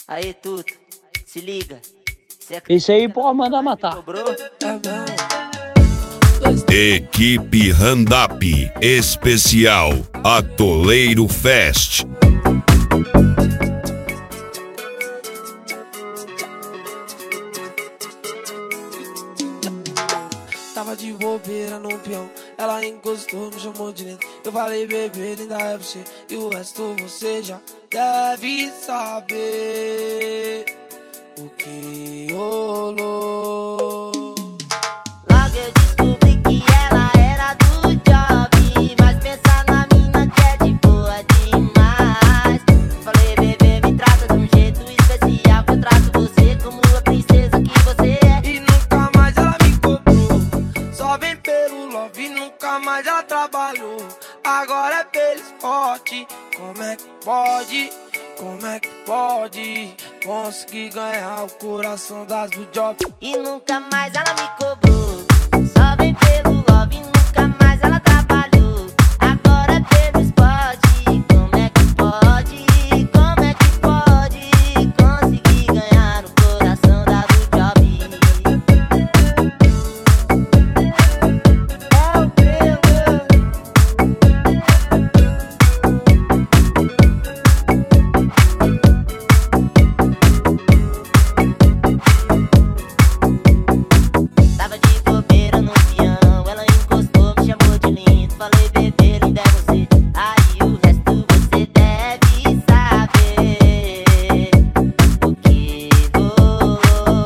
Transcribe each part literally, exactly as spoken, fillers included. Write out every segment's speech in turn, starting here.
Aí, Tuto, se liga. Isso aí pode mandar matar. Cobrou? Equipe Randap Especial Atoleiro Fest. Tava de bobeira no peão, ela encostou, me chamou de dentro. Eu falei, bebê, linda é você, e o resto você já deve saber o que rolou. Logo eu descobri que ela era do job, mas pensa na mina que é de boa demais. Falei, bebê, me trata de um jeito especial, que eu trato você como a princesa que você é. E nunca mais ela me cobrou, só vem pelo love e nunca mais ela trabalhou. Agora é pelo esporte, como é que pode? Como é que pode conseguir ganhar o coração das do job? E nunca mais ela me cobrou, só vem pelo love e nunca mais ela trabalhou. Agora é pelo esporte, como é que pode? Como é que pode conseguir ganhar o coração da do job? É o meu. Tava de bobeira no peão, ela encostou, me chamou de lindo. Falei, bebê, linda é você, aí o resto você deve saber o que rolou.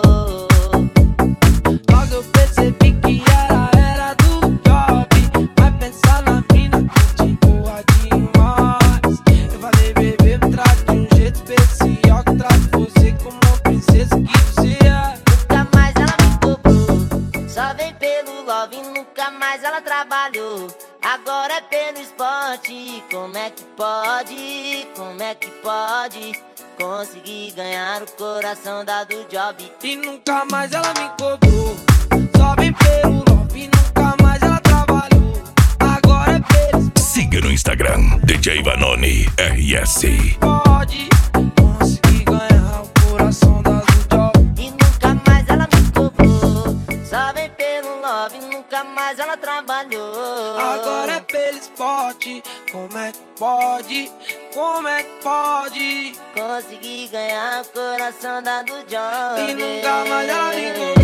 Logo eu percebi que ela era do job, vai pensar na mina que de boa demais. Eu falei, bebê, me trata de um jeito especial, que eu trato você como uma princesa que você é. Nunca mais ela me cobrou, só vem pelo love e nunca mais ela trabalhou. Agora é pelo esporte, como é que pode? Como é que pode conseguir ganhar o coração da do job? E nunca mais ela me cobrou, só vem pelo love e nunca mais ela trabalhou. Agora é pelo esporte, Siga no Instagram D J Vanoni R S. pode conseguir ganhar o coração das do job. E nunca mais ela me cobrou, só vem pelo love e nunca mais ela trabalhou. Agora é pelo esporte, como é que pode? Como é que pode? Consegui ganhar o coração da do job. E nunca mais ela me cobrou.